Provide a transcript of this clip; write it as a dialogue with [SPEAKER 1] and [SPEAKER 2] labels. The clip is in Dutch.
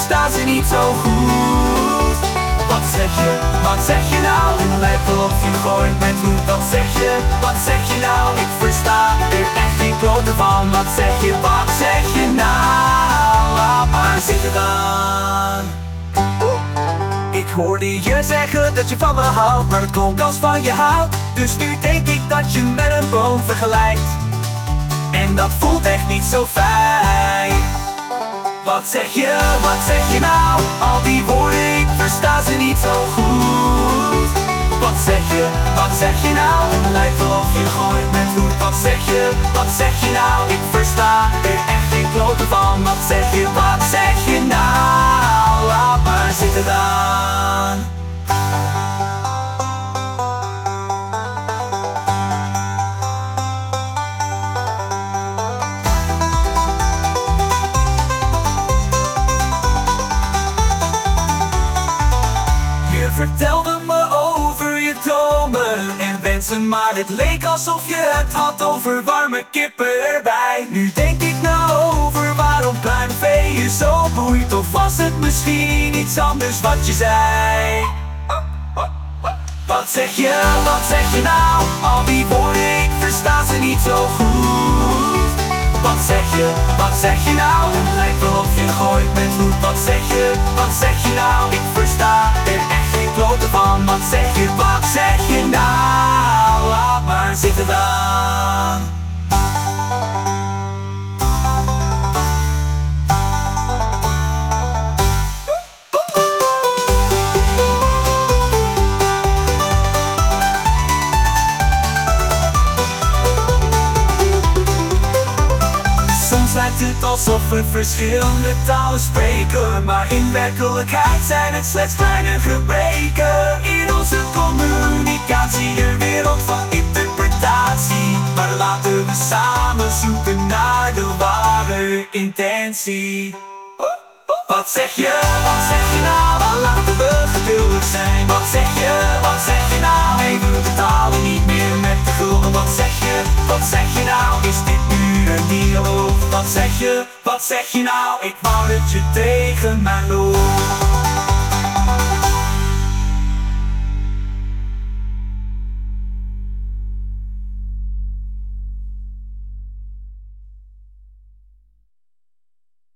[SPEAKER 1] versta ze niet zo goed. Wat zeg je nou? Het lijkt wel of je gooit met hoed. Wat zeg je nou? Ik versta er echt geen klote van. Wat zeg je nou? Laat maar zitten dan. Ik hoorde je zeggen dat je van me houdt, maar het klonk als van je houdt. Dus nu denk ik dat je met een boom vergelijkt. En dat voelt echt niet zo fijn. Wat zeg je nou? Al die woorden, ik versta ze niet zo goed. Wat zeg je nou? Het lijkt wel of je gooit met hoed. Wat zeg je nou? Ik versta er echt geen klote van. Wat zeg je nou? Laat maar zitten dan. Je vertelde me over je dromen en wensen, maar het leek alsof je het had over warme kippen erbij. Nu denk ik nou over waarom pluimvee je zo boeit, of was het misschien iets anders wat je zei? Wat zeg je nou? Al die woorden, ik versta ze niet zo goed. Wat zeg je nou? Het lijkt wel of je gooit met hoed. Wat zeg je nou? Ik versta er echt geen klote van. Wat zeg je nou? Laat maar zitten dan. Soms lijkt het alsof we verschillende talen spreken, maar in werkelijkheid zijn het slechts kleine gebreken in onze communicatie, een wereld van interpretatie. Maar laten we samen zoeken naar de ware intentie. Wat zeg je nou? Dan laten we geduldig zijn. Wat zeg je nou? Nee, we betalen niet meer met de gulden. Wat zeg je nou? Is dit nu een dialoog? Wat zeg je nou? Ik wou dat je tegen mij loopt.